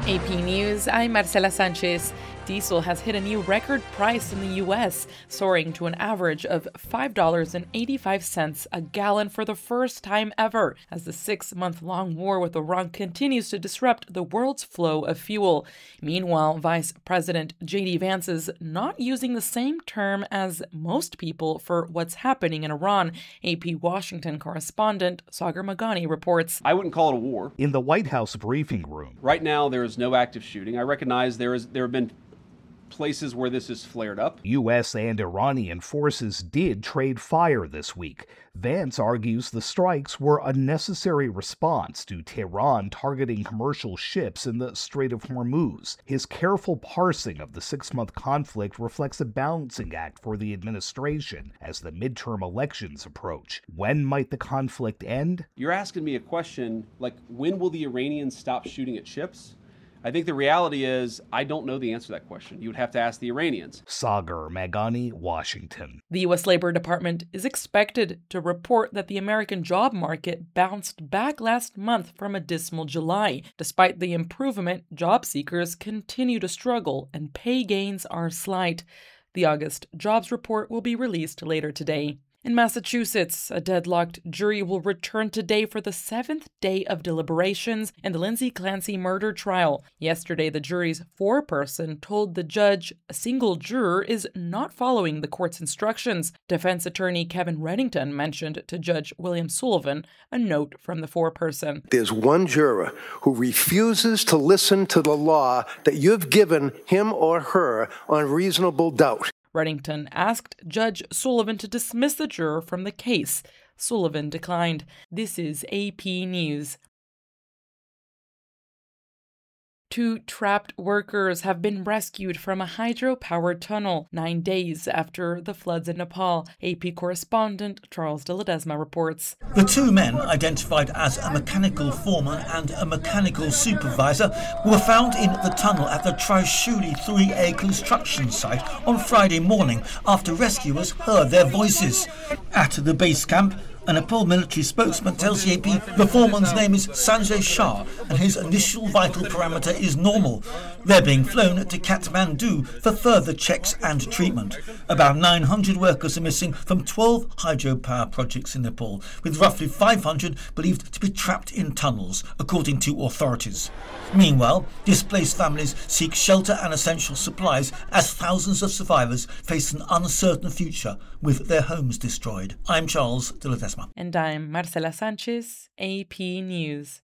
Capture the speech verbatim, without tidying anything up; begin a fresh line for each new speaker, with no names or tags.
A P News, I'm Marcela Sanchez. Diesel has hit a new record price in the U S, soaring to an average of five dollars and eighty-five cents a gallon for the first time ever, as the six-month-long war with Iran continues to disrupt the world's flow of fuel. Meanwhile, Vice President J D Vance is not using the same term as most people for what's happening in Iran. A P Washington correspondent Sagar Meghani reports.
I wouldn't call it a war.
In the White House briefing room.
Right now, there is no active shooting. I recognize there is there have been places where this has flared up.
U S and Iranian forces did trade fire this week. Vance argues the strikes were a necessary response to Tehran targeting commercial ships in the Strait of Hormuz. His careful parsing of the six-month conflict reflects a balancing act for the administration as the midterm elections approach. When might the conflict end?
You're asking me a question like, when will the Iranians stop shooting at ships? I think the reality is, I don't know the answer to that question. You would have to ask the Iranians.
Sagar Meghani, Washington.
The U S Labor Department is expected to report that the American job market bounced back last month from a dismal July. Despite the improvement, job seekers continue to struggle and pay gains are slight. The August jobs report will be released later today. In Massachusetts, a deadlocked jury will return today for the seventh day of deliberations in the Lindsay Clancy murder trial. Yesterday, the jury's foreperson told the judge a single juror is not following the court's instructions. Defense attorney Kevin Reddington mentioned to Judge William Sullivan a note from the foreperson.
There's one juror who refuses to listen to the law that you've given him or her on reasonable doubt.
Reddington asked Judge Sullivan to dismiss the juror from the case. Sullivan declined. This is A P News. Two trapped workers have been rescued from a hydro-powered tunnel nine days after the floods in Nepal. A P correspondent Charles de Ledesma reports.
The two men, identified as a mechanical foreman and a mechanical supervisor, were found in the tunnel at the Trishuli three A construction site on Friday morning after rescuers heard their voices. At the base camp, a Nepal military spokesman tells the A P the foreman's name is Sanjay Shah and his initial vital parameter is normal. They're being flown to Kathmandu for further checks and treatment. About nine hundred workers are missing from twelve hydropower projects in Nepal, with roughly five hundred believed to be trapped in tunnels, according to authorities. Meanwhile, displaced families seek shelter and essential supplies as thousands of survivors face an uncertain future with their homes destroyed. I'm Charles de Ledesma.
And I'm Marcela Sanchez, A P News.